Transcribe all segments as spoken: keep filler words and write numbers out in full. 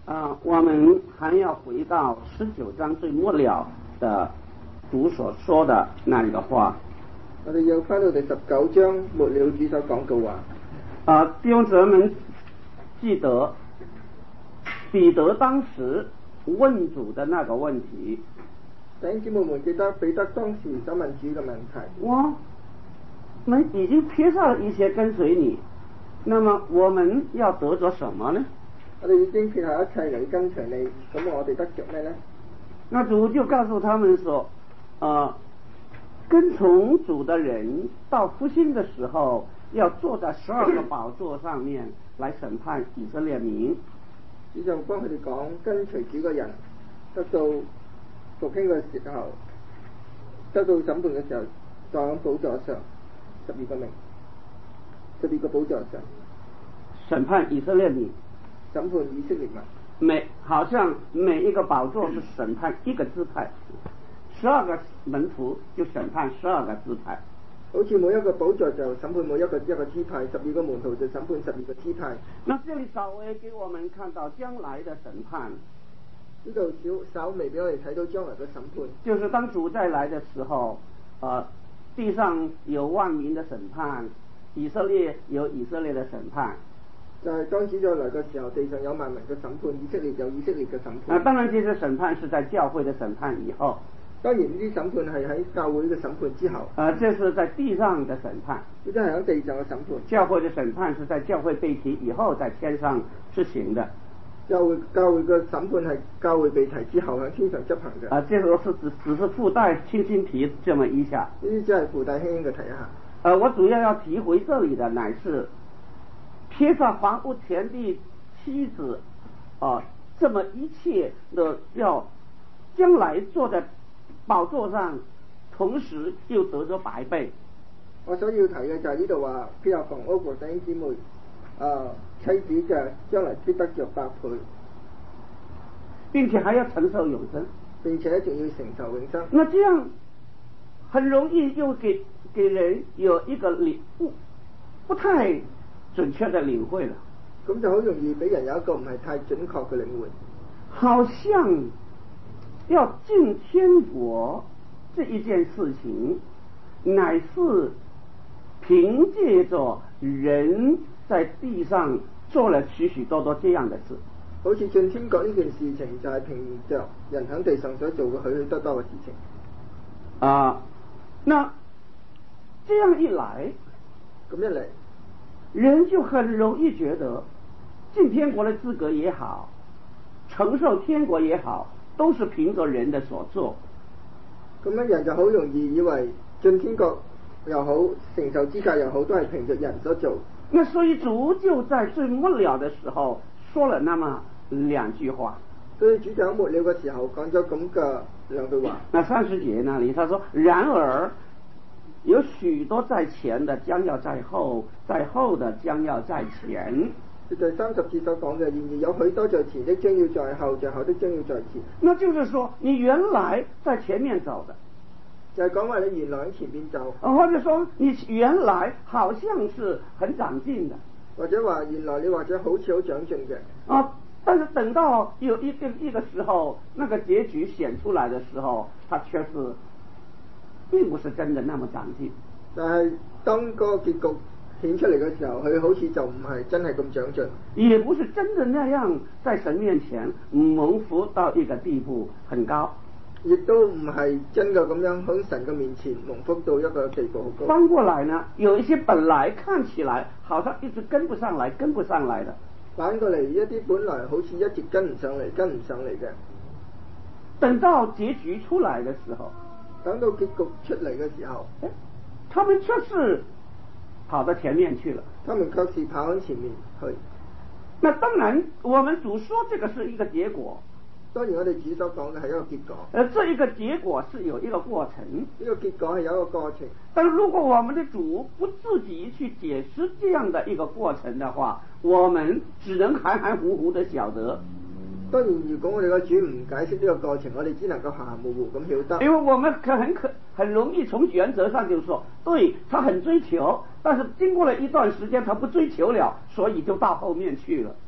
啊，我们还要回到十九章最末了的主所說的那一個話。 我哋要翻到第十九章末了主所講嘅話。 啊，弟兄姊妹們記得彼得當時問主的那個問題。 弟兄姊妹們記得彼得當時所問主嘅問題。 我們已經撇下了一些跟隨你，那麼我們要得着什麼呢？ 我哋已經撇下一切嚟跟隨你，咁我哋得着咩呢？ 那主就告訴他們說，啊，跟從主的人到復興的時候，要坐在十二個寶座上面來審判以色列民。 主就幫佢哋講，跟隨主嘅人得到復興嘅時候，得到審判嘅時候，坐喺寶座上，十二個名，十二個寶座上審判以色列民。 審判以色列民， 每好像每一個寶座是審判一個支派，十二個門徒就審判十二個支派。 好似每一個寶座就審判每一個一個支派，十二個門徒就審判十二個支派。 那這裡稍微給我們看到將來的審判， 呢度少稍微俾我哋睇到將來嘅審判， 就是當主再來的時候，呃，地上有萬民的審判，以色列有以色列的審判。 就係當主再來嘅時候，地上有萬民嘅審判，以色列有以色列嘅審判。 啊，當然，這些審判是在教會的審判以後。 當然呢啲審判係喺教會嘅審判之後。 啊，這是在地上的審判。 呢啲係喺地上嘅審判。 教會的審判是在教會被提以後，在天上執行的。 教會教會嘅審判係教會被提之後喺天上執行嘅。 啊，這個是只只是附帶輕輕提這麼一下。 呢啲只係附帶輕輕嘅提一下。 呃，我主要要提回這裡的乃是。撇下房屋田地妻子啊，這麼一切的要將來坐在寶座上，同時又得咗百倍。 我所要提嘅就係呢度話，撇下房屋和弟兄姊妹啊，妻子嘅將來必得着百倍， 並且還要承受永生， 並且仲要承受永生。 那這樣很容易又給給人有一個領悟，不太準確的領會了， 咁就好容易俾人有一個唔係太準確嘅領會， 好像要進天國這一件事情，乃是憑借着人在地上做了許許多多這樣的事， 好似進天國呢件事情就係憑着人喺地上所做嘅許許多多嘅事情。 啊，那這樣一來， 咁一嚟。 人就很容易覺得進天國的資格也好，承受天國也好，都是憑着人的所做。 咁樣人就好容易以為進天國又好，承受資格又好，都係憑着人所做。 那所以主就在最末了的時候說了那麼兩句話。 所以主就喺末了嘅時候講咗咁嘅兩句話。 那三十節那裡他說：然而有許多在前的將要在後，在後的將要在前。 就係三十節所講嘅，然而有許多在前的將要在後，在後的將要在前。 那就是說，你原來在前面走的， 就係講話你原來喺前面走， 或者說你原來好像是很長進的， 或者話原來你或者好似好長進嘅。 啊，但是等到有一個一個時候，那個結局顯出來的時候，它卻是並不是真的那麼長進。 但係當個結局顯出嚟嘅時候，佢好似就唔係真係咁長進， 也不是真的那樣在神面前蒙福到一個地步很高， 亦都唔係真嘅咁樣喺神嘅面前蒙福到一個地步好高。 翻過來呢，有一些本來看起來好像一直跟不上來跟不上來的， 反過嚟一啲本來好似一直跟唔上嚟跟唔上嚟嘅， 等到結局出來的時候， 等到結局出嚟嘅時候， 他們卻是跑到前面去了， 他們卻是跑喺前面去。 那當然我們主說這個是一個結果， 當然我哋主所講嘅係一個結果， 而這一個結果是有一個過程， 呢個結果係有一個過程。 但如果我們的主不自己去解釋這樣的一個過程的話，我們只能含含糊糊的曉得。 當然如果我哋個主唔解釋呢個過程，我哋只能夠含含糊糊咁曉得。 因為我們可很可很容易從原則上就說，對，他很追求，但是經過了一段時間他不追求了，所以就到後面去了。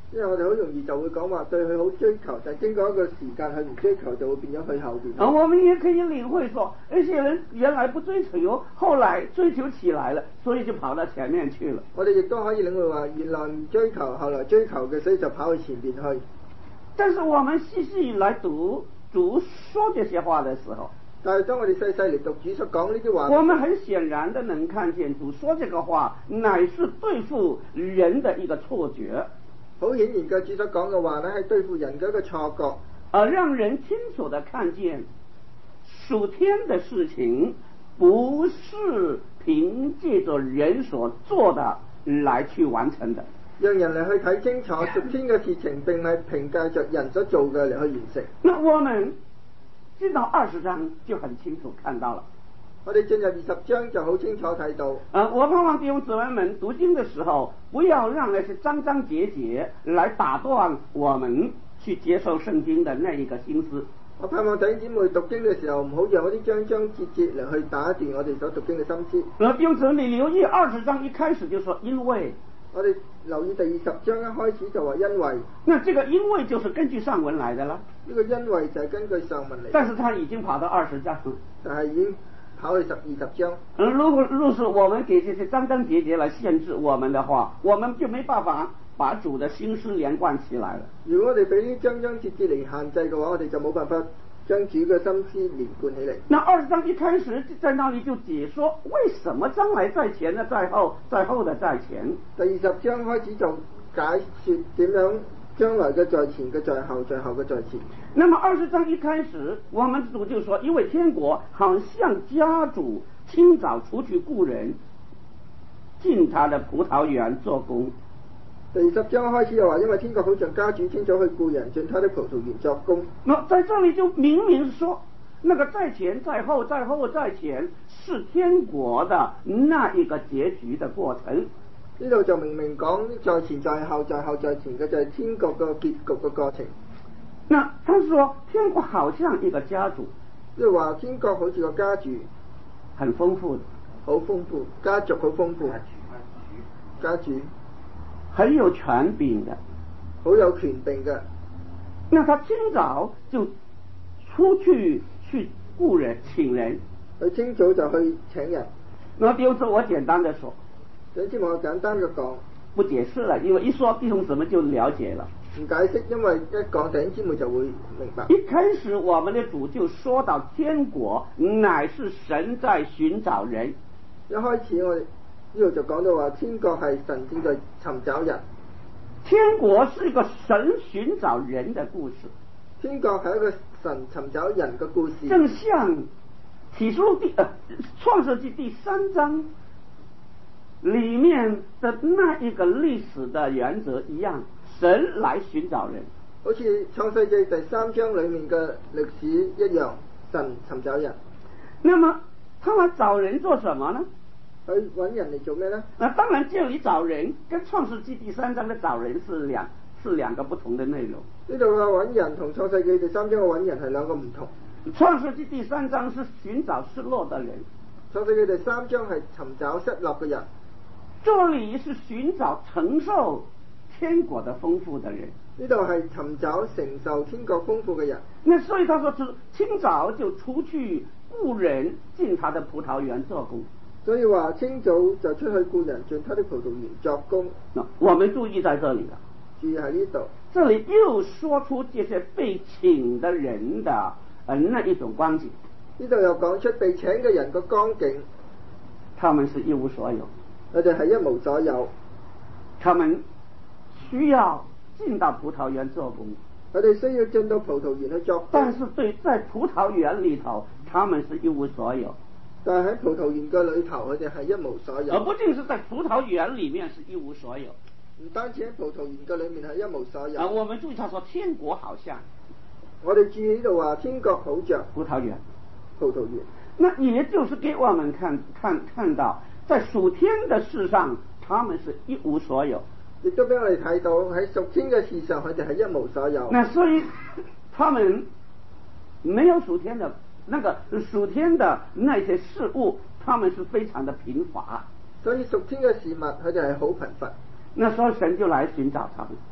因為我哋好容易就會講話對佢好追求，但係經過一個時間佢唔追求，就會變咗去後邊。 啊，我們也可以領會說，那些人原來不追求，後來追求起來了，所以就跑到前面去了。 我哋亦都可以領會話，原來唔追求，後來追求嘅，所以就跑去前邊去。 但是我們細細來讀主說這些話的時候， 但係當我哋細細嚟讀主所講呢啲話， 我們很顯然的能看見主說這個話乃是對付人的一個錯覺。 好顯然嘅主所講嘅話呢，係對付人嘅一個錯覺， 而讓人清楚的看見屬天的事情不是憑借着人所做的來去完成的， 讓人嚟去睇清楚屬天嘅事情並唔係憑借着人所做嘅嚟去完成。 那我們進到二十章就很清楚看到了。 我哋進入二十章就好清楚睇到。 啊，我盼望弟兄姊妹們讀經的時候，不要讓那些章章節節來打斷我們去接受聖經的那一個心思。 我盼望弟兄姊妹讀經嘅時候，唔好讓嗰啲章章節節嚟去打斷我哋所讀經嘅心思。 那弟兄姊妹，你留意二十章一開始就說因為。 我哋留意第二十章一開始就話因為。 那這個因為就是根據上文來的啦。 呢個因為就係根據上文嚟。 但是他已經跑到二十章。 但係已經跑去十二十章。 嗯，如果若是我們給這些章章節節來限制我們的話，我們就沒辦法把主的心思連貫起來了。 如果我哋俾呢章章節節嚟限制嘅話，我哋就冇辦法將主嘅心思連貫起嚟。 那二十章一開始在那裡就解說，為什麼將來在前的在後，在後的在前。 第二十章開始就解說點樣將來嘅在前嘅在後，在後嘅在前。 那麼二十章一開始，我們主就說，因為天國好像家主清早出去雇人進他的葡萄園做工。 第二十章開始又話，因為天國好像家主清早去雇人進他的葡萄園作工。 那在這裡就明明說，那個在前在後在後在前是天國的那一個結局的過程。 呢度就明明講在前在後在後在前嘅就係天國嘅結局嘅過程。 那他說天國好像一個家主， 即係話天國好似個家主， 很豐富的， 好豐富，家族好豐富，家主很有權柄的， 好有權柄嘅。 那他清早就出去去雇人請人， 佢清早就去請人。 那弟兄姊妹，我簡單的說， 弟兄姊妹，我簡單嘅講， 不解釋了，因為一說弟兄姊妹就了解了。 唔解釋，因為一講弟兄姊妹就會明白。 一開始我們的主就說到天國乃是神在尋找人。 一開始我哋呢度就講到話，天國係神正在尋找人。 天國是一個神尋找人的故事。 天國係一個神尋找人嘅故事。 正像啟示錄第呃創世紀第三章裏面的那一個歷史的原則一樣，神來尋找人。 好似創世紀第三章裏面嘅歷史一樣，神尋找人。 那麼他們找人做什麼呢？ 去揾人嚟做咩呢？ 那當然這裡找人跟創世紀第三章的找人是兩是兩個不同的內容。 呢度嘅揾人同創世紀第三章嘅揾人係兩個唔同。 創世紀第三章是尋找失落的人， 創世紀第三章係尋找失落嘅人。 這裡是尋找承受天國的豐富的人。 呢度係尋找承受天國豐富嘅人。 那所以他說，清早就出去雇人進他的葡萄園做工。 所以話清早就出去雇人進他的葡萄園作工。 那我們注意在這裡了， 注意喺呢度， 這裡又說出這些被請的人的呃那一種光景。 呢度又講出被請嘅人個光景， 他們是一無所有， 佢哋係一無所有， 他們需要進到葡萄園做工， 佢哋需要進到葡萄園去作工。 但是對在葡萄園裡頭，他們是一無所有。 但係喺葡萄園嘅裏頭，佢哋係一無所有。 而不僅是在葡萄園裡面是一無所有， 唔單止喺葡萄園嘅裏面係一無所有。 啊，我們注意他說天國好像， 我哋注意呢度話天國好像葡萄園， 葡萄園。 那也就是給我們看看看到，在屬天的事上，他們是一無所有。 亦都俾我哋睇到喺屬天嘅事上，佢哋係一無所有。 那所以他們沒有屬天的。那個屬天的那些事物，他們是非常的貧乏， 所以屬天嘅事物，佢哋係好貧乏。 那時候神就來尋找他們，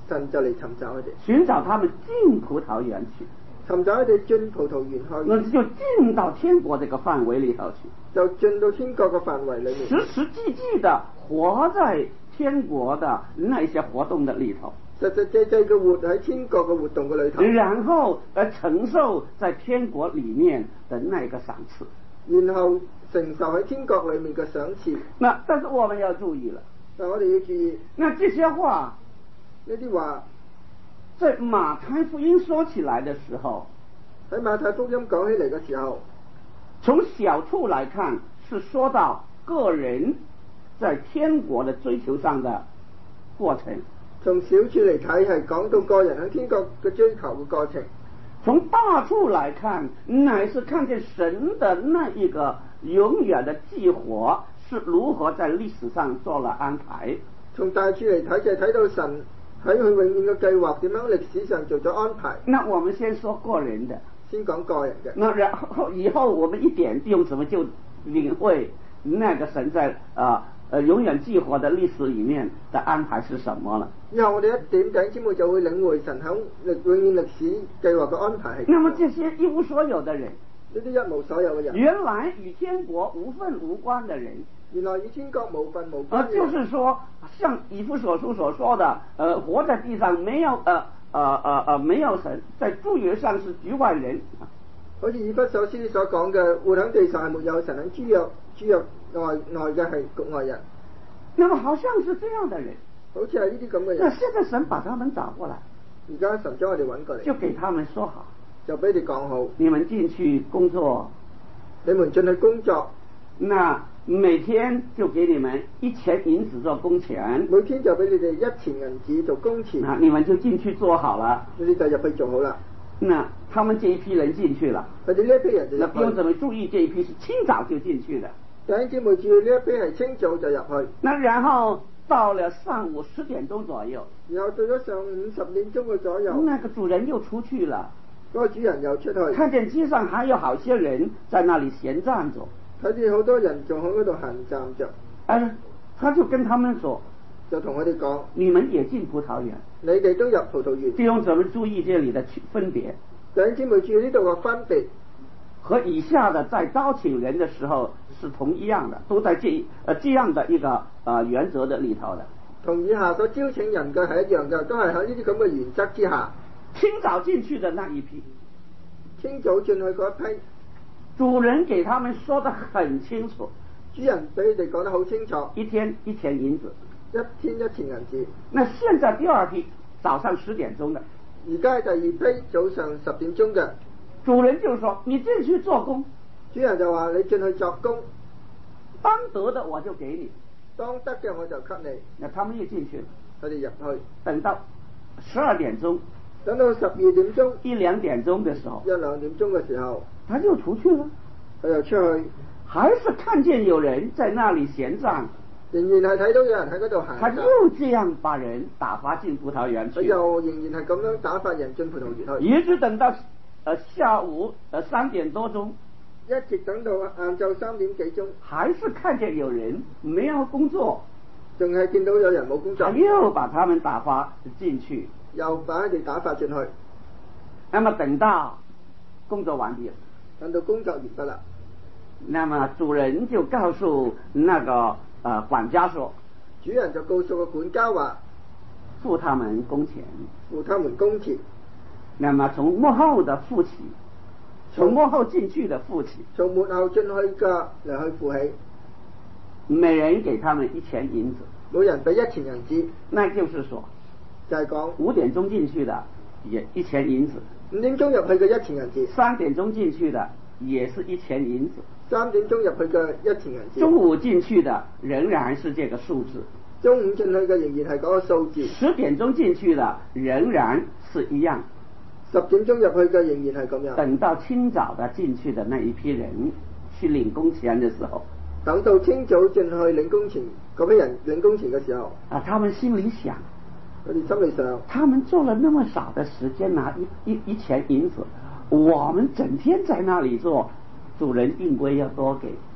神就嚟尋找佢哋， 尋找他們進葡萄園去， 尋找佢哋進葡萄園去， 那就進到天國這個範圍裏頭去， 就進到天國嘅範圍裏面， 實實際際的活在天國的那些活動的裏頭， 實實際際嘅活喺天國嘅活動嘅裏頭， 然後呃承受在天國裏面的那個賞賜， 然後承受喺天國裏面嘅賞賜。 那但是我們要注意了， 但我哋要注意， 那這些話呢啲話在馬太福音說起來的時候， 喺馬太福音講起嚟嘅時候， 從小處來看是說到個人在天國的追求上的過程， 從小處嚟睇係講到個人喺天國嘅追求嘅過程， 從大處來看乃是看見神的那一個永遠的計劃是如何在歷史上做了安排。 從大處嚟睇就係睇到神喺佢永遠嘅計劃點樣歷史上做咗安排。 那我們先說個人的， 先講個人嘅。 那然後以後我們一點弟兄姊妹就領會那個神在啊呃永遠計劃的歷史裏面的安排是什麼了。 以後我哋一點弟兄姊妹就會領會神喺歷永遠歷史計劃嘅安排係。 那麼這些一無所有的人， 呢啲一無所有嘅人， 原來與天國無分無關的人， 原來與天國無分無關。 呃，就是說，像以弗所書所說的，呃，活在地上沒有，呃，呃，呃，呃，沒有神，在諸約上是局外人。 好似以弗所書所講嘅，活喺地上係沒有神，喺諸約諸約外外嘅係局外人。 那麼好像是這樣的人， 好似係呢啲咁嘅人。 那現在神把他們找過來， 而家神將我哋揾過嚟， 就給他們說好， 就俾你講好， 你們進去工作， 你們進去工作， 那每天就給你們一錢銀子做工錢， 每天就俾你哋一錢銀子做工錢， 那你們就進去做好了， 你哋就入去做好啦。 那他們這一批人進去了， 佢哋呢一批人就入去。 那弟兄姊妹注意，這一批是清早就進去的。 弟兄姊妹注意，呢一批係清早就入去。 那然後到了上午十點鐘左右， 然後到咗上午十點鐘嘅左右， 那個主人又出去了， 嗰個主人又出去， 看見街上還有好些人在那裡閒站着， 睇見好多人仲喺嗰度閒站着， 哎，他就跟他們說， 就同佢哋講， 你們也進葡萄園， 你哋都入葡萄園。 弟兄姊妹注意這裡的分別， 弟兄姊妹注意呢度嘅分別， 和以下的在招請人的時候是同一樣的，都在這呃這樣的一個呃原則的裡頭的。 同以下所招請人嘅係一樣嘅，都係喺呢啲咁嘅原則之下。 清早進去的那一批， 清早進去嗰一批， 主人給他們說得很清楚， 主人俾你哋講得好清楚， 一天一錢銀子， 一天一錢銀子。 那現在第二批早上十點鐘的， 而家係第二批早上十點鐘嘅， 主人就說你進去做工， 主人就話你進去作工， 當得的我就給你， 當得嘅我就給你。 那他們又進去了， 佢哋入去， 等到十二點鐘， 等到十二點鐘， 一兩點鐘的時候， 一兩點鐘嘅時候， 他就出去了， 佢又出去， 還是看見有人在那裡閒站， 仍然係睇到有人喺嗰度行， 他又這樣把人打發進葡萄園去， 佢又仍然係咁樣打發人進葡萄園去， 一直等到呃下午呃三點多鐘， 一直等到晏晝三點幾鐘， 還是看見有人沒有工作， 仲係見到有人冇工作， 他又把他們打發進去， 又把佢哋打發進去。 那麼等到工作完畢了， 等到工作完畢啦， 那麼主人就告訴那個呃管家說， 主人就告訴個管家話， 付他們工錢， 付他們工錢。 那麼從末後的付起，從末後進去的付起， 從末後進去嘅嚟去付起， 每人給他們一錢銀子， 每人俾一錢銀子， 那就是說， 就係講五點鐘進去的也一錢銀子， 五點鐘入去嘅一錢銀子， 三點鐘進去的也是一錢銀子， 三點鐘入去嘅一錢銀子， 中午進去的仍然是這個數字， 中午進去嘅仍然係嗰個數字， 十點鐘進去的仍然是一樣， 十點鐘入去嘅仍然係咁樣。 等到清早的進去的那一批人去領工錢的時候， 等到清早進去領工錢嗰批人領工錢嘅時候， 啊，他們心裡想， 佢哋心裏想， 他們做了那麼少的時間拿一一一錢銀子，我們整天在那裡做，主人應該要多給。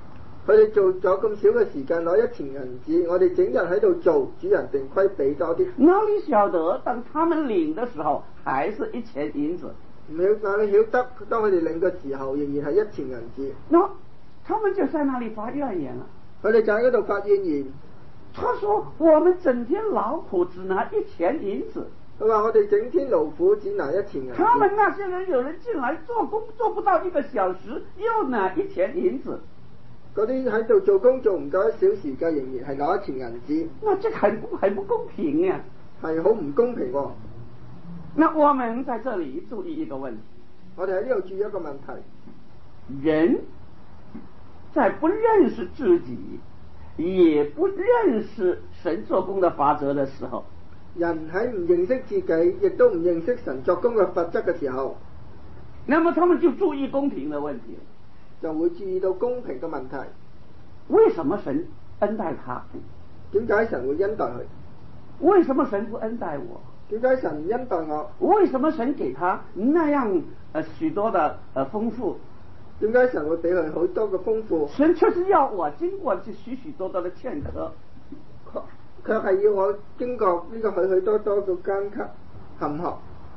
佢哋做咗咁少嘅時間攞一錢銀紙，我哋整日喺度做，主人定規俾多啲。 哪里曉得當他們領的時候，還是一錢銀子？ 唔曉哪里曉得，當佢哋領嘅時候，仍然係一錢銀紙。 那他們就在那裏發怨言啦。 佢哋就喺嗰度發怨言。 他說：我們整天勞苦，只拿一錢銀子。 佢話：我哋整天勞苦，只拿一錢銀子。 他們那些人有人進來做工，做不到一個小時，又拿一錢銀子。 嗰啲喺度做工做唔夠一小時嘅，仍然係攞一錢銀紙。 那這很不很不公平呀、 啊，係好唔公平喎、哦。 那我們在這裏注意一個問題， 我哋喺呢度注意一個問題， 人在不認識自己，也不認識神做工的法則的時候， 人喺唔認識自己，亦都唔認識神作工嘅法則嘅時候， 那麼他們就注意公平的問題， 就會注意到公平嘅問題。 為什麼神恩待他？ 點解神會恩待佢？ 為什麼神不恩待我？ 點解神恩待我？ 為什麼神給他那樣呃許多的呃豐富？ 點解神會俾佢好多嘅豐富？ 神卻是要我經過這許許多多的坎坷， 卻係要我經過呢個許許多多嘅艱辛坎坷。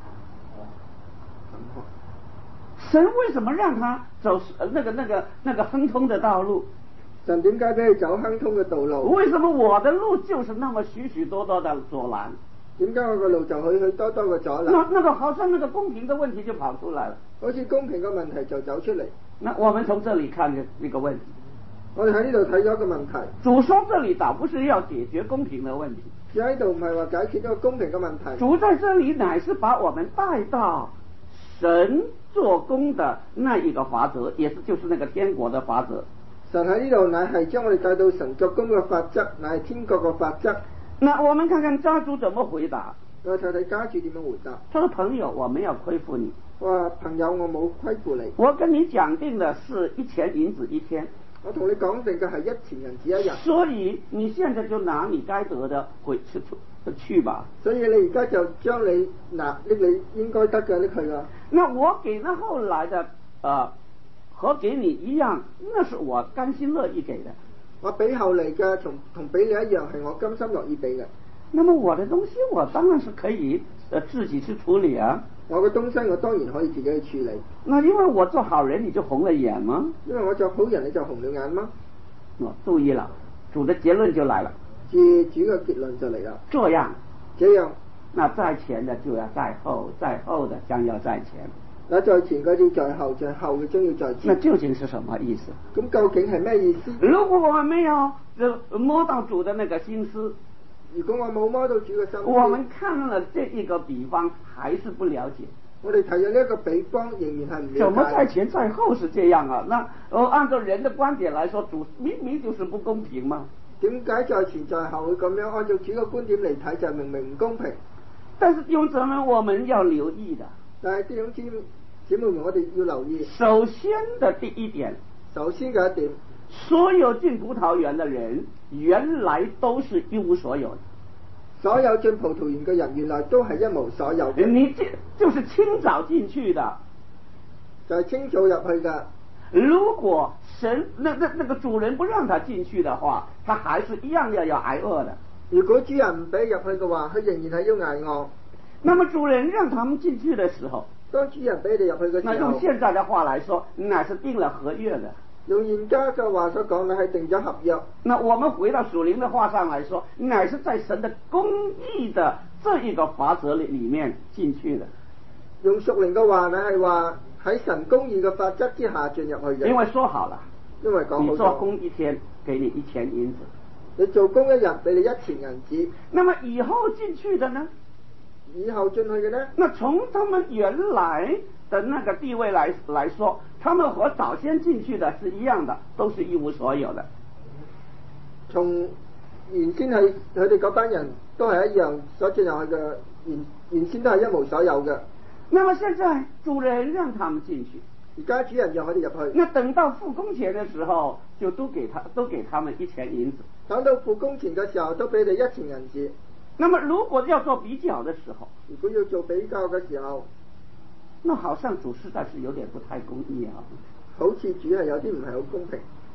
神為什麼讓他走那個那個那個亨通的道路？ 神點解俾佢走亨通嘅道路？ 為什麼我的路就是那麼許許多多的阻攔？ 點解我個路就許許多多嘅阻攔？ 那那個好像那個公平的問題就跑出來了， 好似公平嘅問題就走出嚟。 那我們從這裏看這這個問題， 我哋喺呢度睇咗一個問題。 主說這裏倒不是要解決公平的問題， 主喺度唔係話解決一個公平嘅問題。 主在這裏乃是把我們帶到神做工的那一個法則，也是就是那個天國的法則。 神喺呢度乃係將我哋帶到神作工嘅法則，乃係天國嘅法則。 那我們看看家主怎麼回答。 我睇睇家主點樣回答。 他說：朋友，我們要虧負你。 我話朋友，我冇虧負你。 我跟你講定的是一錢銀子一天。 我同你講定嘅係一錢銀子一日。 所以你現在就拿你該得的回去去吧。 所以你而家就將你拿拎你應該得嘅拎去啦。 那我給那後來的呃和給你一樣，那是我甘心樂意給的。 我俾後嚟嘅同同俾你一樣，係我甘心樂意俾嘅。 那麼我的東西我當然是可以呃自己去處理啊。 我嘅東西我當然可以自己去處理。 那因為我做好人你就紅了眼嗎？ 因為我做好人你就紅了眼嗎？ 哦，注意了，主的結論就來了。 主主嘅結論就嚟啦。 這樣， 這樣， 那在前的就要在後，在後的將要在前。 那在前嘅要在後，在後嘅將要在前。 那究竟是什麼意思？ 咁究竟係咩意思？ 如果我們沒有摸到主的那個心思， 如果我冇摸到主嘅心思， 我們看了這一個比方還是不了解。 我哋睇咗呢一個比方，仍然係唔了解。 怎麼在前在後是這樣啊？那呃按照人的觀點來說，主明明就是不公平嘛。 點解在前在後會咁樣？按照主嘅觀點嚟睇，就明明唔公平。 但是弟兄姊妹，我們要留意的。 但係弟兄姊姊妹們，我哋要留意。 首先的第一點， 首先嘅一點， 所有進葡萄園的人原來都是一無所有的。 所有進葡萄園嘅人原來都係一無所有嘅。 你這就是清早進去的， 就係清早入去嘅。 如果神那那那個主人不讓他進去的話，他還是一樣要要挨餓的。 如果主人唔俾入去嘅話，佢仍然係要挨餓。 那麼主人讓他們進去的時候， 當主人俾你入去嘅時候， 那用現在的話來說，乃是定了合約的。 用現家嘅話所講，你係定咗合約。 那我們回到屬靈的話上來說，乃是在神的公義的這一個法則裏面進去的。 用屬靈嘅話，你係話喺神公義嘅法則之下進入去嘅。 因為說好了， 因為講好咗， 你做工一天，給你一錢銀子。 你做工一日，俾你一錢銀子。 那麼以後進去的呢？ 以後進去嘅呢？ 那從他們原來的那個地位來來說，他們和早先進去的是一樣的，都是一無所有的。 從原先係佢哋嗰班人都係一樣，所進入去嘅原原先都係一無所有嘅。 那麼現在主人讓他們進去， 而家主人讓佢哋入去。那等到付工錢的時候，就都給他都給他們一錢銀子。 等到付工錢嘅時候，都俾你一錢銀子。 那麼如果要做比較的時候， 如果要做比較嘅時候， 那好像主實在是有點不太公義啊。 好似主係有啲唔係好公平。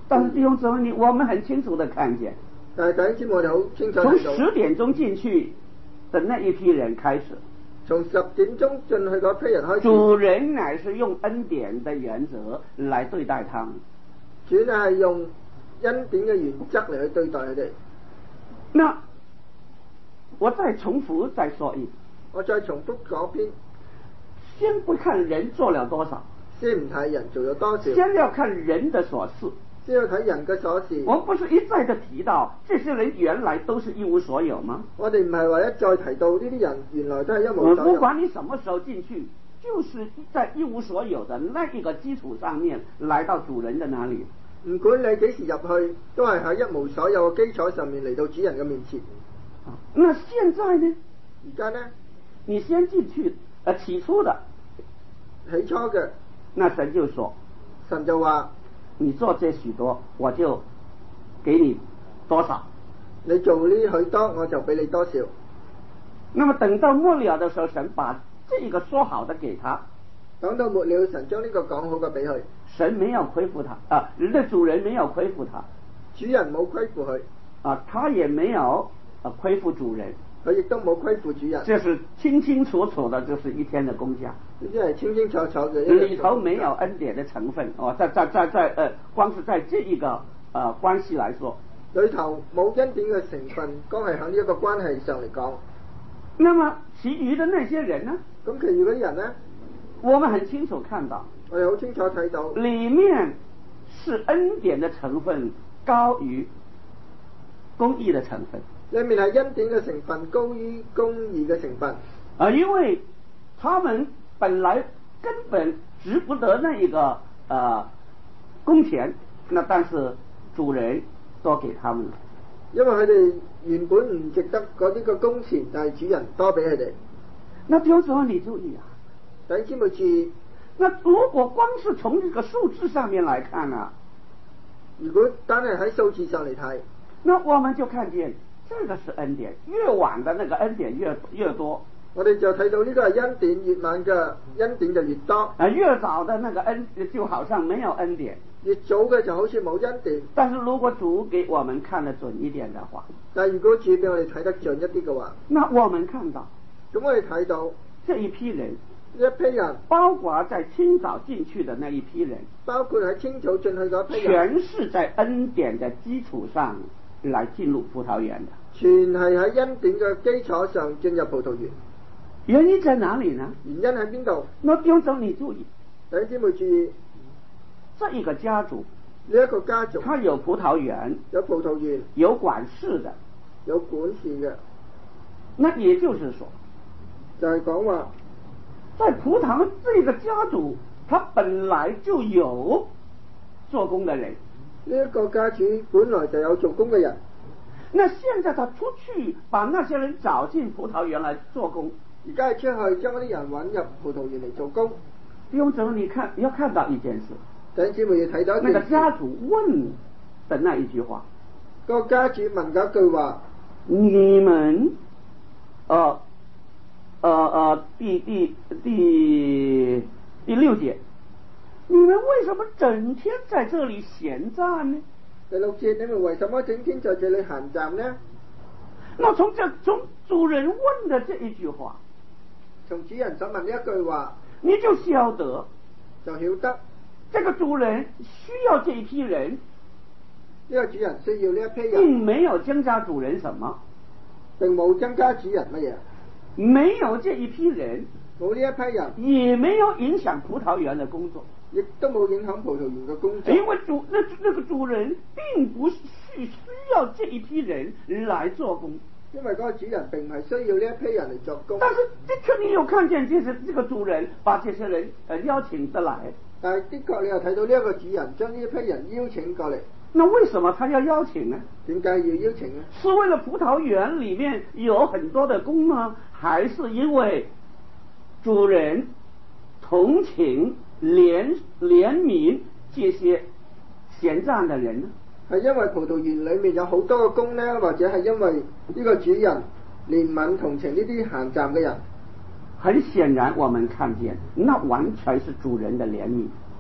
但是弟兄姊妹，我们很清楚的看见， 但係弟兄姊妹我哋好清楚從睇到， 十點鐘進去的那一批人開始， 從十點鐘進去嗰批人開始， 主人乃是用恩典的原則來對待他們。 主呢係用恩典嘅原則嚟去對待佢哋。 那我再重複再說一次， 我再重複嗰篇， 先不看人做了多少， 先唔睇人做咗多少， 先要看人的所事。 先要睇人嘅所事。 我們不是一再的提到，這些人原來都是一無所有嗎？ 我哋唔係話一再提到呢啲人原來都係一無所有。 不管你什麼時候進去，就是在一無所有的那一個基礎上面來到主人的那裡。 唔管你幾時入去，都係喺一無所有嘅基礎上面嚟到主人嘅面前。 那現在呢？ 而家呢？ 你先進去，呃，起初的， 起初嘅， 那神就說， 神就話， 你做這許多，我就給你多少。 你做呢許多，我就俾你多少。 那麼等到末了的時候，神把這一個說好的給他。 等到末了，神將呢個講好嘅俾佢。 神沒有虧負他，啊，人的主人沒有虧負他， 主人冇虧負佢， 啊，他也沒有啊虧負主人， 佢亦都冇虧負主人。 這是清清楚楚的，就是一天的工價。 呢啲係清清楚楚嘅。 裏頭沒有恩典的成分，哦，在在在在，呃，光是在這一個呃關係來說， 裏頭冇恩典嘅成分，光係喺呢一個關係上嚟講。 那麼其餘的那些人呢？ 咁其餘嗰啲人呢？ 我們很清楚看到， 我哋好清楚睇到， 裏面是恩典的成分高於公義的成分。 裏面係恩典嘅成分高於公義嘅成分。 啊，因為他們本來根本值不得那一個呃工錢，那但是主人多給他們。 因為佢哋原本唔值得嗰啲個工錢，但係主人多俾佢哋。 那弟兄姊妹你注意啊， 弟兄姊妹注意， 那如果光是從這個數字上面來看啊， 如果單係喺數字上嚟睇， 那我們就看見這個是恩典，越晚的那個恩典越越多。 我哋就睇到呢個係恩典，越晚嘅恩典就越多。 啊，越早的那個恩就好像沒有恩典， 越早嘅就好似冇恩典。 但是如果主給我們看得準一點的話， 但係如果主俾我哋睇得準一啲嘅話， 那我們看到， 咁我哋睇到這一批人， 呢一批人， 包括在清早進去的那一批人， 包括喺清早進去嗰批人， 全是在恩典的基礎上來進入葡萄園的， 全係喺恩典嘅基礎上進入葡萄園。 原因在哪裡呢？ 原因喺邊度？ 那弟兄姊妹你注意， 弟兄姊妹注意， 這一個家族， 呢一個家族， 他有葡萄園， 有葡萄園， 有管事的， 有管事嘅。 那也就是說， 就係講話， 在葡萄這個家族，他本來就有做工的人。 呢一個家主本來就有做工嘅人， 那現在他出去把那些人找進葡萄園來做工， 而家係出去將嗰啲人揾入葡萄園嚟做工。 弟兄姊妹，你看要看到一件事， 弟兄姊妹要睇到一件事， 那個家主問的那一句話， 個家主問嗰句話， 你們，呃，呃呃，第第第第六節，你們為什麼整天在這裡閒站呢？ 第六節，你們為什麼整天在這裡閒站呢？ 那從這從主人問的這一句話， 從主人所問呢一句話， 你就曉得， 就曉得這個主人需要這一批人， 呢個主人需要呢一批人， 並沒有增加主人什麼， 並冇增加主人乜嘢， 沒有這一批人， 冇呢一批人， 也沒有影響葡萄園的工作， 亦都冇影響葡萄園嘅工作。 因為主那那個主人並不是需需要這一批人來做工， 因為嗰個主人並唔係需要呢一批人嚟做工。 但是的確你有看見，就是這個主人把這些人呃邀請得來， 但係的確你又睇到呢一個主人將呢一批人邀請過嚟。 那為什麼他要邀請呢？ 點解要邀請呢？ 是為了葡萄園裡面有很多的工嗎？還是因為主人同情憐憐憫這些閒站的人呢？ 係因為葡萄園裡面有好多嘅工呢，或者係因為呢個主人憐憫同情呢啲閒站嘅人？ 很顯然，我們看見那完全是主人的憐憫。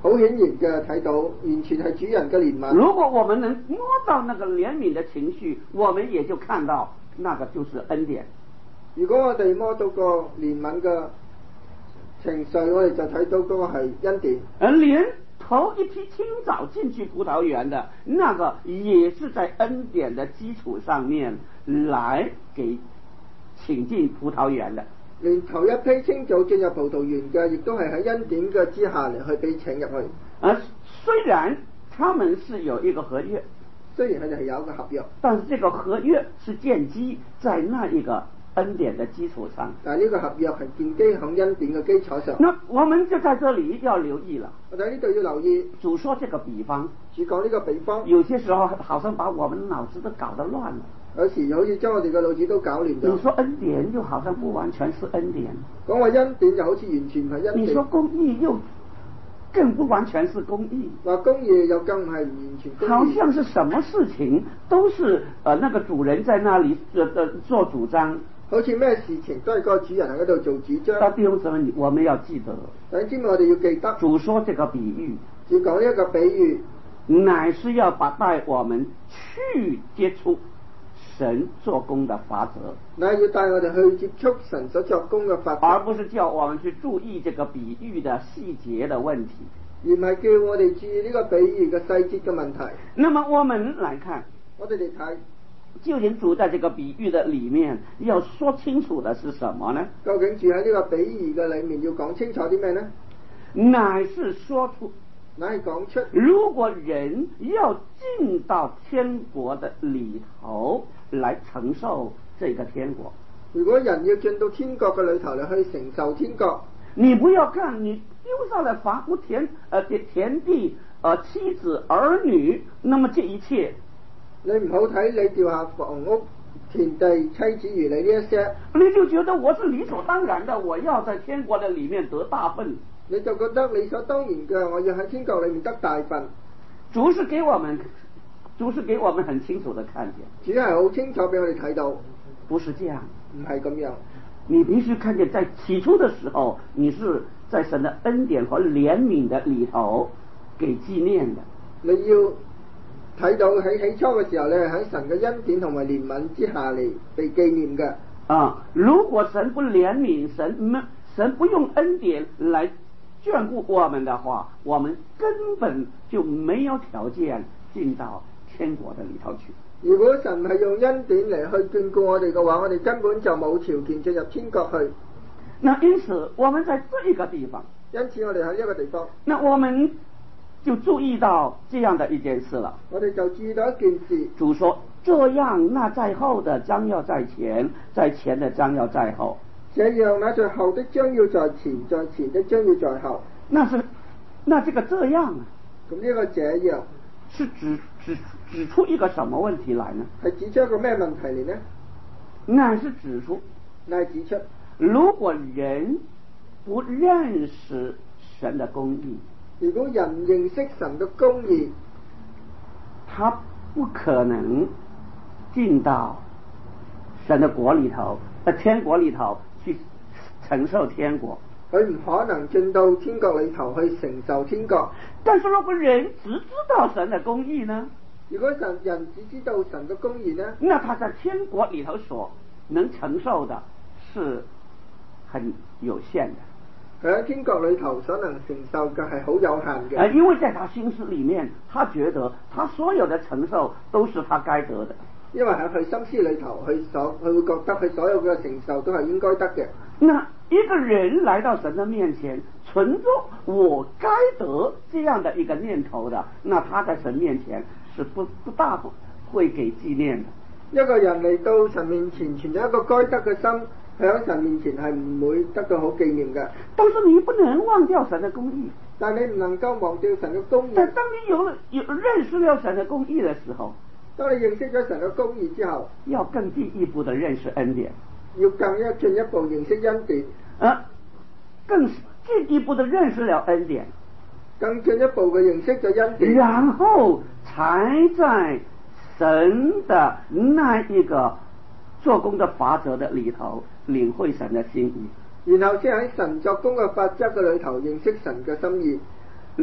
好顯然嘅睇到，完全係主人嘅憐憫。 如果我們能摸到那個憐憫的情緒，我們也就看到那個就是恩典。 如果我哋摸到個憐憫嘅情緒，我哋就睇到嗰個係恩典。 而連頭一批清早進去葡萄園的那個，也是在恩典的基礎上面來給請進葡萄園的。 連頭一批清早進入葡萄園嘅，亦都係喺恩典嘅之下嚟去俾請入去。 而雖然他們是有一個合約， 雖然佢哋係有一個合約， 但是這個合約是建基在那一個恩典的基礎上。 但係呢個合約係建基喺恩典嘅基礎上。 那我們就在這裡要留意了。 我哋喺呢度要留意， 主說這個比方， 主講呢個比方， 有些時候好像把我們腦子都搞得亂了。 有時好似將我哋嘅腦子都搞亂咗。 你說恩典又好像不完全是恩典， 講話恩典就好似完全唔係恩典。 你說公義又更不完全是公義， 話公義又更唔係完全公義。 好像是什麼事情都是呃那個主人在那裡呃呃做主張， 好似咩事情都係個主人喺嗰度做主張。 到弟兄姊妹，我們要記得， 弟兄姊妹，我哋要記得， 主說這個比喻， 主講呢一個比喻， 乃是要把帶我們去接觸神做工的法則， 那要帶我哋去接觸神所作工嘅法則， 而不是叫我們去注意這個比喻的細節的問題， 而唔係叫我哋注意呢個比喻嘅細節嘅問題。 那麼我們來看， 我哋嚟睇， 究竟主在這個比喻的裡面要說清楚的是什麼呢？ 究竟住喺呢個比喻嘅裡面要講清楚啲咩呢？ 乃是說出， 乃係講出， 如果人要進到天國的裡頭來承受這個天國， 如果人要進到天國嘅裡頭嚟去承受天國， 你不要看你丟下了房屋田呃田地呃妻子兒女，那麼這一切， 你唔好睇你掉下房屋田地妻子兒女呢一些， 你就覺得我是理所當然的，我要在天國的裡面得大份， 你就覺得理所當然嘅，我要喺天國裡面得大份。 主是給我們，主是給我們很清楚的看見， 主係好清楚俾我哋睇到， 不是這樣， 唔係咁樣。 你必須看見在起初的時候，你是在神的恩典和憐憫的裡頭給紀念的。 你要睇到喺起初嘅時候咧，喺神嘅恩典同埋憐憫之下嚟被紀念嘅。 啊，如果神不憐憫，神沒神不用恩典來眷顧我們的話，我們根本就沒有條件進到天國的裡頭去。 如果神係用恩典嚟去眷顧我哋嘅話，我哋根本就冇條件進入天國去。 那因此，我們在這一個地方， 因此我哋喺呢一個地方， 那我們就注意到這樣的一件事了。 我哋就注意到一件事， 主說：這樣，那在後的將要在前，在前的將要在後。 這樣，那在後的將要在前，在前的將要在後。 那是，那這個這樣啊， 咁呢個這樣是指指指出一個什麼問題來呢？ 係指出一個咩問題嚟呢？ 那是指出， 那係指出， 如果人不認識神的公義， 如果人認識神嘅公義， 他不可能進到神的國裏頭，呃，天國裏頭去承受天國。 佢唔可能進到天國裏頭去承受天國。 但是如果人只知道神的公義呢？ 如果神人只知道神嘅公義呢？ 那他在天國裏頭所能承受的是很有限的。 佢喺天國裏頭所能承受嘅係好有限嘅。 呃，因為在他心思裏面，他覺得他所有的承受都是他該得的。 因為喺佢心思裏頭，佢所佢會覺得佢所有嘅承受都係應該得嘅。 那一個人來到神的面前，存着我該得這樣的一個念頭的，那他在神面前是不不大會給紀念的。 一個人嚟到神面前，存着一個該得嘅心，喺神面前係唔會得到好紀念嘅。 但是你不能忘掉神的公義。 但你唔能夠忘掉神嘅公義。 但當你有了有認識了神的公義的時候， 當你認識咗神嘅公義之後， 要更進一步的認識恩典， 要更一進一步認識恩典， 啊，更進一步的認識了恩典， 更進一步嘅認識咗恩典， 然後才在神的那一個做工的法則的裏頭領會神的心意， 然後先喺神作工嘅法則嘅裏頭認識神嘅心意。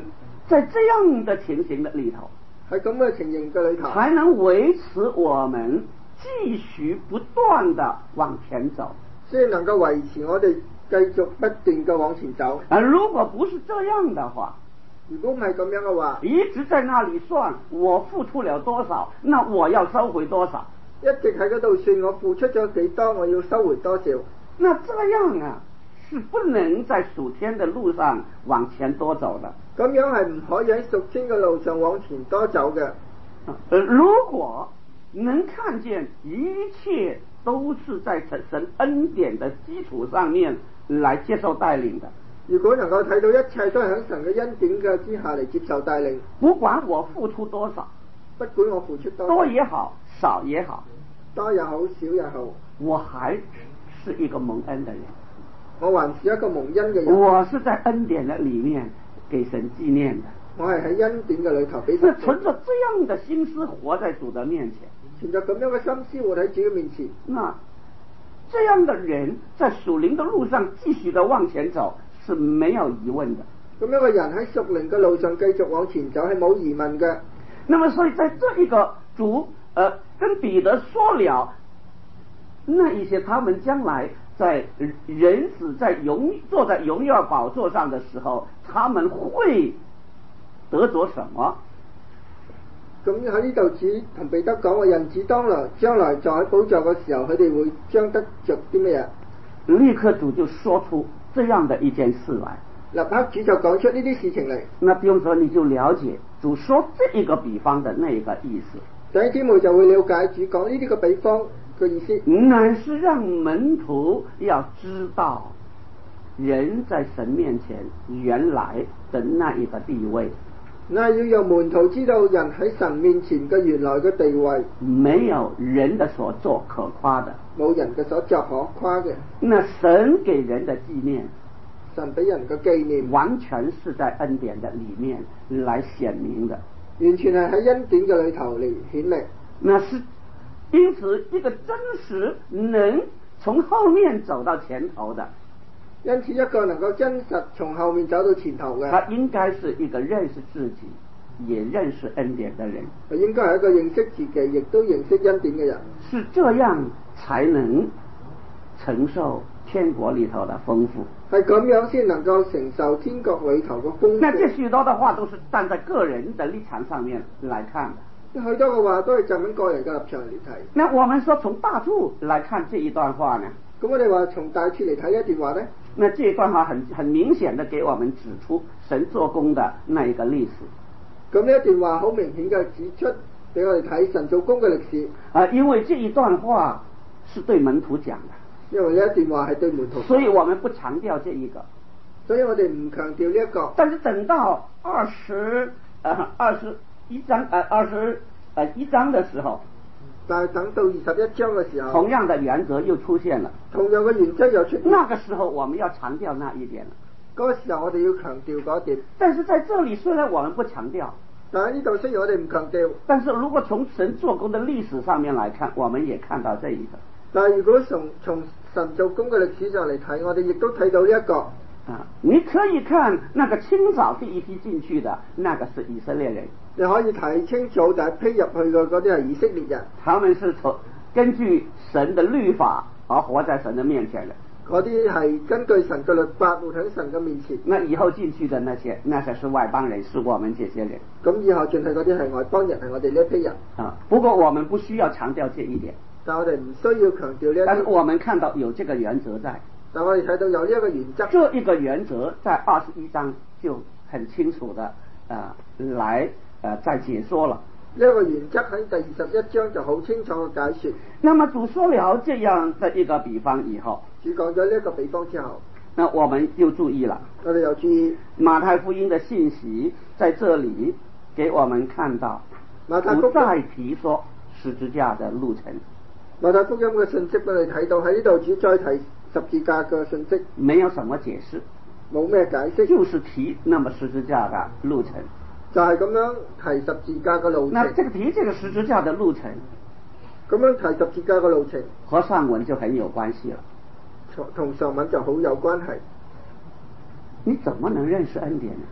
在这样的情形的里头， 喺咁嘅情形嘅裏頭， 才能維持我們繼續不斷的往前走。 先能夠維持我哋繼續不斷嘅往前走。 啊，如果不是這樣的話， 如果唔係咁樣嘅話， 一直在那裡算我付出了多少，那我要收回多少， 一直喺嗰度算我付出咗幾多，我要收回多少。 那這樣啊，是不能在屬天的路上往前多走的。 咁樣係唔可以喺屬天嘅路上往前多走嘅。 呃，如果能看見一切都是在神恩典的基礎上面來接受帶領的， 如果能夠睇到一切都係喺神嘅恩典嘅之下嚟接受帶領， 不管我付出多少， 不管我付出多少， 多也好，少也好， 多也好，少也好， 我還是一個蒙恩的人， 我還是一個蒙恩嘅人， 我是在恩典的裡面給神紀念的。 我係喺恩典嘅裏頭俾神。 是存着這樣的心思活在主的面前， 存着咁樣嘅心思活喺主嘅面前。 那這樣的人在屬靈的路上繼續的往前走是沒有疑問的。 咁樣嘅人喺屬靈嘅路上繼續往前走係冇疑問嘅。 那麼所以在這一個主呃跟彼得說了那一些他們將來在人子在榮坐在榮耀寶座上的時候，他們會得着什麼？ 咁喺呢度只同彼得講話，人子當來將來坐喺寶座嘅時候，佢哋會將得着啲乜嘢？ 立刻主就說出這樣的一件事來。 立刻主就講出呢啲事情嚟。 那弟兄姊妹你就了解主說這一個比方的那一個意思。 弟兄姊妹就會了解主講呢啲個比方嘅意思。 乃是讓門徒要知道人在神面前原來的那一個地位。 那要讓門徒知道人喺神面前嘅原來嘅地位， 沒有人的所作可誇的， 冇人嘅所作可誇嘅。 那神給人的紀念， 神俾人嘅紀念， 完全是在恩典的裡面來顯明的， 完全係喺恩典嘅裏頭嚟顯明。 那是因此一個真實能從後面走到前頭的。 因此一個能夠真實從後面走到前頭嘅， 他應該是一個認識自己也認識恩典的人。 佢應該係一個認識自己亦都認識恩典嘅人。 是這樣才能承受天國裡頭的豐富。 係咁樣先能夠承受天國裡頭嘅豐富。 那這許多的話都是站在個人的立場上面來看的。 許多嘅話都係站喺個人嘅立場嚟睇。 那我們說從大處來看這一段話呢？ 咁我哋話從大處嚟睇呢一段話呢？ 那這段話很很明顯的給我們指出神做工的那一個歷史。 咁呢一段話好明顯嘅指出俾我哋睇神做工嘅歷史。 啊，因為這一段話是對門徒講的。 因為呢一段話係對門徒講的， 所以我們不強調這一個。 所以我哋唔強調呢一個。 但是等到二十呃二十一章呃二十呃一章的時候。 但係等到二十一章嘅時候， 同樣的原則又出現了。 同樣嘅原則又出現。 那個時候我們要強調那一點了。 嗰個時候我哋要強調嗰一點。 但是在這裡雖然我們不強調， 但係呢度雖然我哋唔強調， 但是如果從神做工的歷史上面來看，我們也看到這一個。 但係如果從從神做工嘅歷史上嚟睇，我哋亦都睇到呢一個。 啊，你可以看那個清早第一批進去的，那個是以色列人。 你可以睇清楚，就係批入去嘅嗰啲係以色列人。 他們是從根據神的律法而活在神的面前的。 嗰啲係根據神嘅律法活喺神嘅面前。 那以後進去的那些，那些是外邦人，是我們這些人。 咁以後進去嗰啲係外邦人，係我哋呢一批人。 啊，不過我們不需要強調這一點。 但我哋唔需要強調呢一點。 但是我們看到有這個原則在。 但我哋睇到有呢一個原則。 這一個原則在二十一章就很清楚的啊、呃、來。呃，再解說了呢個原則喺第二十一章就好清楚嘅解說。 那麼主說了這樣的一個比方以後， 主講咗呢一個比方之後， 那我們又注意了。 我哋又注意馬太福音的信息在這裡給我們看到， 馬太福音不再提說十字架的路程。 馬太福音嘅信息我哋睇到喺呢度只再提十字架嘅信息， 沒有什麼解釋， 冇咩解釋， 就是提那麼十字架的路程。 就係咁樣提十字架嘅路程。 那這個提這個十字架的路程， 咁樣提十字架嘅路程， 和上文就很有關係了。 同上文就好有關係。 你怎麼能認識恩典呢？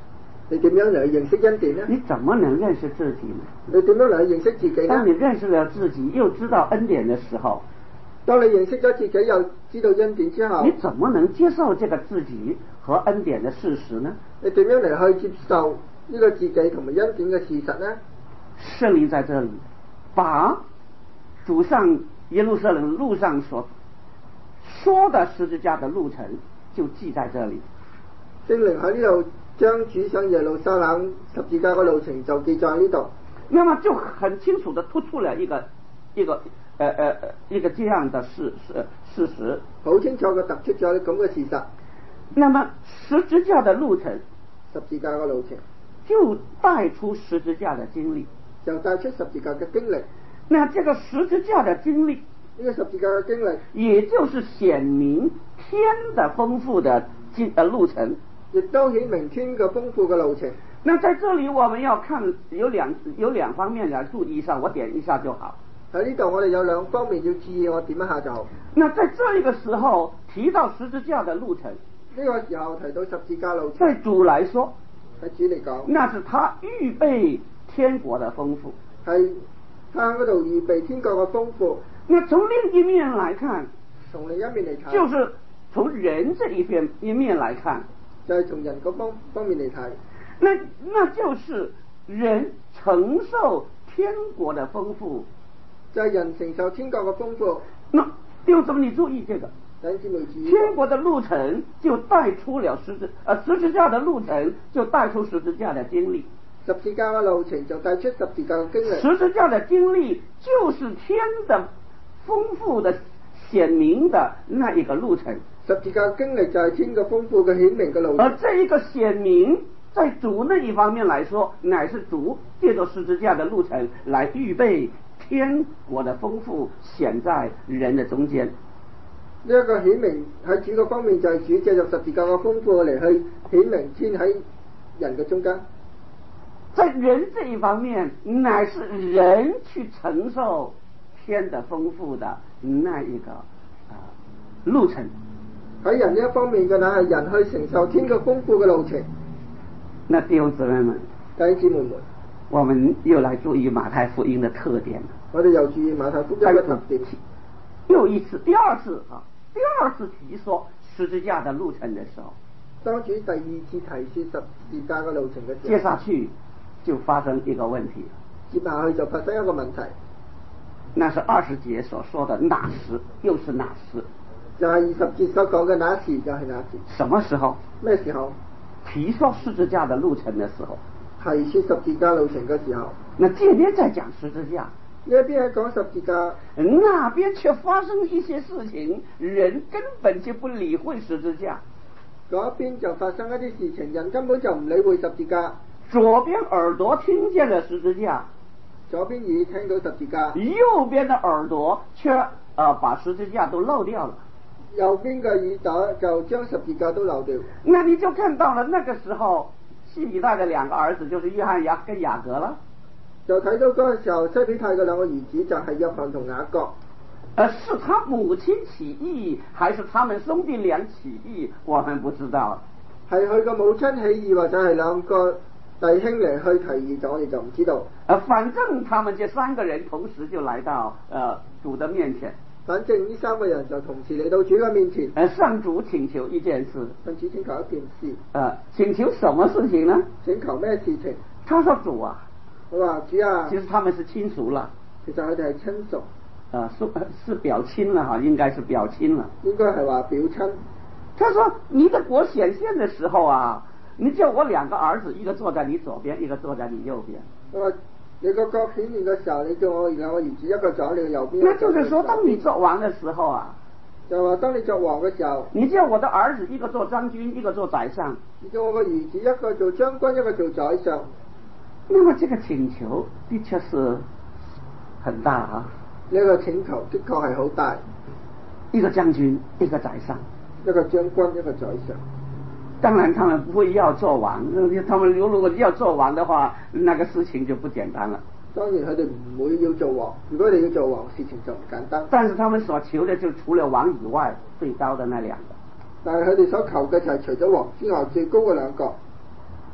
你點樣嚟認識恩典呢？ 你怎麼能認識自己呢？ 你點樣嚟認識自己呢？ 當你認識了自己，又知道恩典的時候， 當你認識咗自己又知道恩典之後， 你怎麼能接受這個自己和恩典的事實呢？ 你點樣嚟去接受呢個自己同埋恩典嘅事實呢？ 聖靈在這裡把主上耶路撒冷路上所說的十字架的路程就記在這裡。 聖靈喺呢度將主上耶路撒冷十字架嘅路程就記在呢度。 那麼就很清楚地突出了一個一個呃呃一個這樣的事事事實， 好清楚嘅突出咗咁嘅事實。 那麼十字架的路程， 十字架嘅路程就帶出十字架的經歷， 就帶出十字架嘅經歷。 那這個十字架的經歷， 呢個十字架嘅經歷， 也就是顯明天的豐富的經呃路程， 亦都顯明天嘅豐富嘅路程。 那在這裡我們要看有兩有兩方面來注意一下，我點一下就好。 喺呢度我哋有兩方面要注意，我點一下就好。 那在這一個時候提到十字架的路程， 呢個時候提到十字架路程， 對主來說， 喺主嚟講， 那是他預備天國的豐富， 係他嗰度預備天國嘅豐富。 那從另一面來看， 從另一面嚟睇， 就是從人這一邊一面來看， 就係從人嗰方方面嚟睇， 那那就是人承受天國的豐富， 就係人承受天國嘅豐富。 那弟兄姊妹，你注意這個， 等姊妹注意， 天國的路程就帶出了十字，呃十字架的路程就帶出十字架的經歷， 十字架嘅路程就帶出十字架嘅經歷。 十字架的經歷就是天的豐富的顯明的那一個路程。 十字架經歷就係天嘅豐富嘅顯明嘅路程。 而這一個顯明，在主那一方面來說，乃是主借着十字架的路程來預備天國的豐富顯在人的中間。 呢一個顯明喺主嘅方面就係主借着十字架嘅豐富嚟去顯明天喺人嘅中間。 在人這一方面，乃是人去承受天的豐富的那一個啊、呃、路程。 喺人呢一方面嘅，乃係人去承受天嘅豐富嘅路程。 那弟兄姊妹們， 弟兄姊妹們， 我們又來注意馬太福音的特點。 我哋又注意馬太福音嘅特點。 又一次，第二次啊，第二次提說十字架的路程的時候， 當主第二次提示十字架嘅路程嘅時候， 接下去就發生一個問題。 接下去就發生一個問題。 那是二十節所說的那時，又是那時。 就係二十節所講嘅那時，就係那時。 什麼時候？ 咩時候？ 提說十字架的路程的時候。 提說十字架路程嘅時候。 那這邊在講十字架， 呢一邊係講十字架， 那邊卻發生一些事情，人根本就不理會十字架。 嗰邊就發生一啲事情，人根本就唔理會十字架。 左邊耳朵聽見了十字架， 左邊耳聽到十字架， 右邊的耳朵卻呃把十字架都漏掉了。 右邊嘅耳朵就將十字架都漏掉。 那你就看到了那個時候，西比泰的兩個兒子就是約翰雅跟雅各了。 就睇到嗰個時候，西比泰嘅兩個兒子就係約翰同雅各。 呃，是他母親起義，還是他們兄弟倆起義？我們不知道。 係佢個母親起義，或者係兩個弟兄嚟去提議咗，我哋就唔知道。 呃，反正他們這三個人同時就來到呃主的面前。 反正呢三個人就同時嚟到主嘅面前。 呃，向主請求一件事。 向主請求一件事。 呃，請求什麼事情呢？ 請求咩事情？ 他說主啊。 我話主啊。 其實他們是親屬了。 其實佢哋係親屬。 呃，是是表親了哈，應該是表親了。 應該係話表親。 他說你的國顯現的時候啊，你叫我兩個兒子，一個坐在你左邊，一個坐在你右邊。 我話你個國顯現嘅時候，你叫我兩個兒子，一個坐喺你嘅右邊。 那就是說，當你做王的時候啊， 就話當你做王嘅時候， 你叫我的兒子一個做將軍，一個做宰相。 你叫我個兒子一個做將軍，一個做宰相。 那麼這個請求的確是很大啊。 呢個請求的確係好大。 一個將軍，一個宰相。 一個將軍，一個宰相。 當然，他們不會要做王。他們如果要做王的話，那個事情就不簡單了。 當然，佢哋唔會要做王。如果你要做王，事情就唔簡單。 但是他們所求的就除了王以外最高的那兩個。 但係佢哋所求嘅就係除咗王之外最高嘅兩個。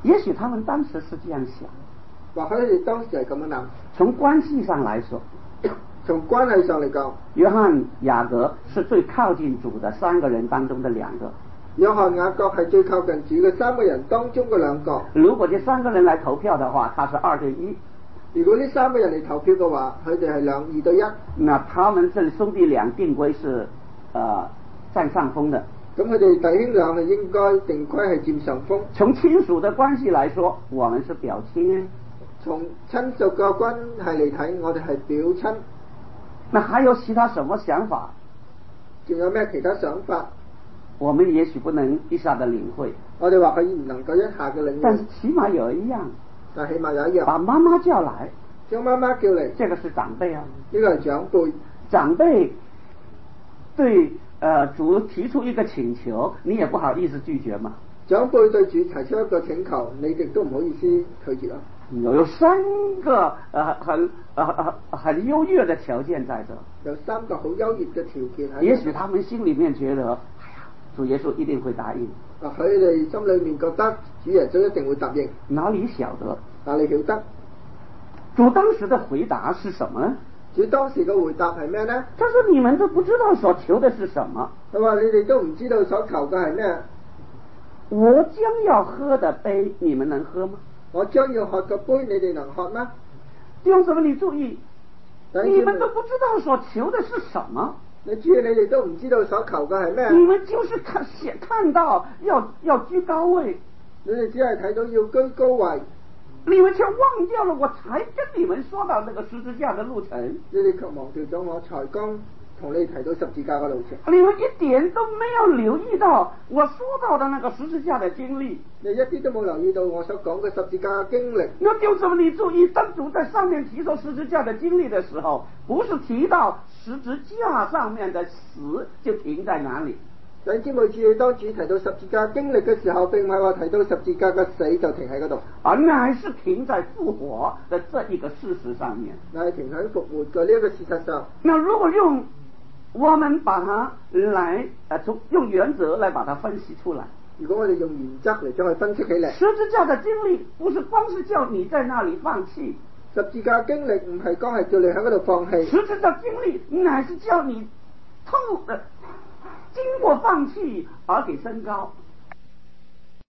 也许他们当时是这样想， 或許佢哋當時係咁樣諗。 從關係上來說， 從關係上嚟講， 約翰、雅各是最靠近主的三個人當中的兩個。 約翰、雅各係最靠近主嘅三個人當中嘅兩個。 如果這三個人來投票的話，他是二對一。 如果呢三個人嚟投票嘅話，佢哋係兩二對一。 那他們這兄弟倆定規是，呃，佔上風的。 咁佢哋弟兄倆係應該定規係佔上風。 從親屬的關係來說，我們是表親。 從親屬嘅關係嚟睇，我哋係表親。 那還有其他什麼想法？ 仲有咩其他想法？ 我們也許不能一下子領會。 我哋話佢唔能夠一下嘅領會。 但是起碼有一樣。 但起碼有一樣。 把媽媽叫來。 將媽媽叫嚟。 這個是長輩啊。 呢個係長輩。長輩對呃主提出一個請求，你也不好意思拒絕嘛。 長輩對主提出一個請求，你亦都唔好意思拒絕啊。 有三個呃很呃很很優越的條件在這。 有三個好優越嘅條件喺度。 也許他們心裏面覺得，哎呀，主耶穌一定會答應。 啊，佢哋心裏面覺得主耶穌一定會答應。 哪裡曉得？ 哪裡曉得？ 主當時的回答是什麼呢？ 主當時嘅回答係咩呢？ 他說：你們都不知道所求的是什麼。 佢話：你哋都唔知道所求嘅係咩？ 我將要喝的杯，你們能喝嗎？ 我將要喝嘅杯，你哋能喝嗎？ 弟兄姊妹，你注意，你們都不知道所求的是什麼。 你注意，你哋都唔知道所求嘅係咩？ 你們就是看寫看到要要居高位， 你哋只係睇到要居高位， 你們卻忘掉了我才跟你們說到那個十字架的路程。 你哋卻忘掉咗我才剛同你提到十字架嘅路程。 你們一點都沒有留意到我說到的那個十字架的經歷。 你一啲都冇留意到我所講嘅十字架嘅經歷。 那弟兄姊妹，你注意，當主在上面提到十字架的經歷的時候，不是提到十字架上面的死就停在哪裡。 弟兄姊妹注意，當主提到十字架經歷嘅時候，並唔係話提到十字架嘅死就停喺嗰度， 而乃是停在復活的這一個事實上面。 乃係停喺復活嘅呢一個事實上。 那如果用我們把它來呃從用原則來把它分析出來。 如果我哋用原則嚟將佢分析起嚟， 十字架的經歷不是光是叫你在那裡放棄， 十字架經歷唔係光係叫你喺嗰度放棄， 十字架經歷乃是叫你透呃經過放棄而給升高。